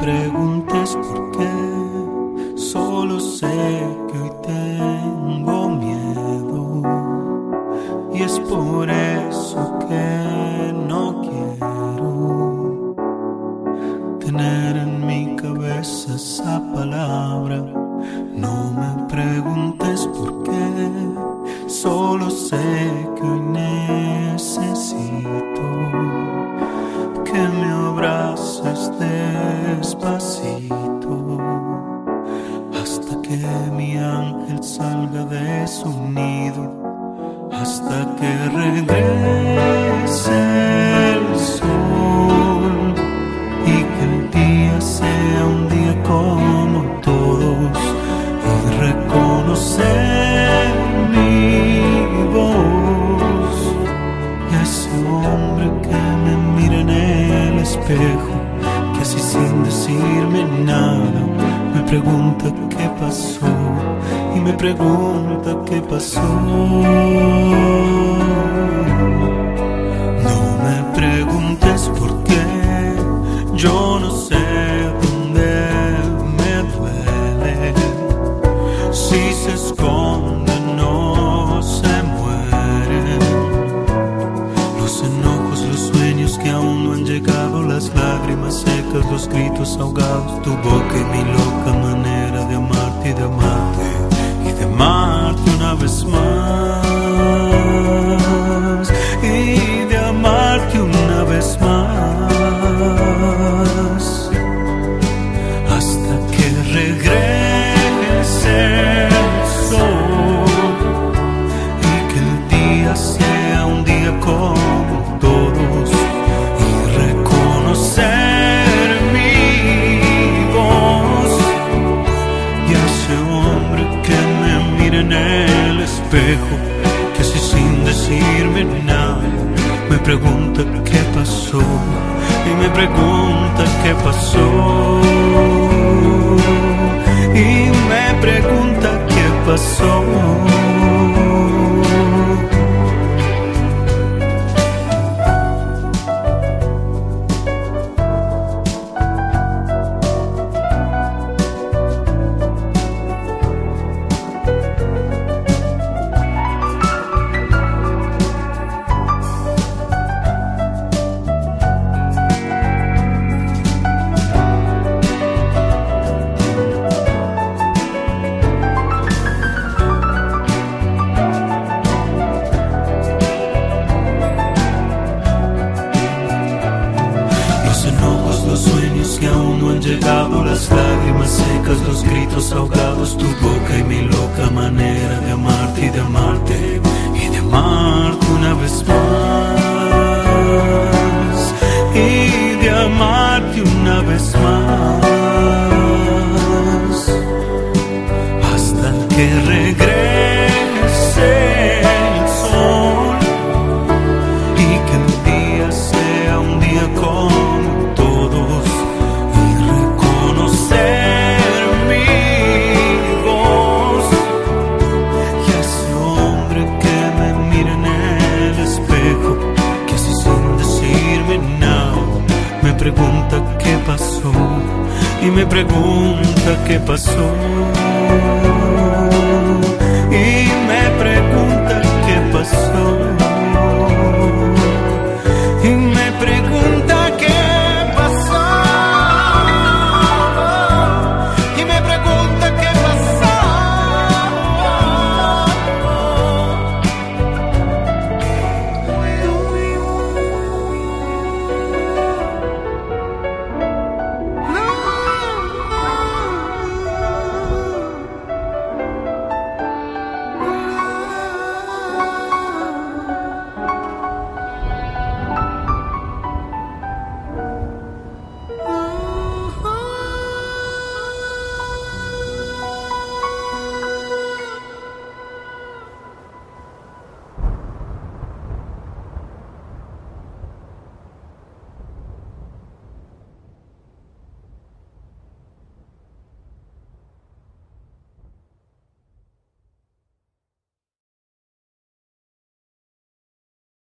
preguntes por qué, solo sé que hoy tengo miedo y es por eso que no quiero tener en mi cabeza esa palabra. No me preguntes por qué, solo sé que hoy necesito que me abraces despacito hasta que mi ángel salga de su nido, hasta que regrese el sol y que el día sea un día como todos y reconocer mi voz y a ese hombre que me mira en el espejo, que así sin decirme nada me pregunta qué pasó y me pregunta qué pasó. No me preguntes por qué, yo no sé dónde me duele. Si se esconden no se mueren los enojos, los sueños que aún no han llegado, las lágrimas secas, los gritos ahogados, tu boca y mi loca manera de amarte y de amarte y de amarte una vez más y de amarte una vez más hasta que regrese el sol y que el día sea un día como todos y reconocer mi voz y a ese hombre que me mira en el espejo, que así sin decirme nada me pregunta qué pasó y me pregunta qué pasó y me pregunta qué pasó. Los sueños que aún no han llegado, las lágrimas secas, los gritos ahogados, tu boca y mi loca manera de amarte y de amarte y de amarte una vez más y de amarte una vez más hasta que regrese el sol y que el día sea un día como pregunta qué pasó y me pregunta qué pasó.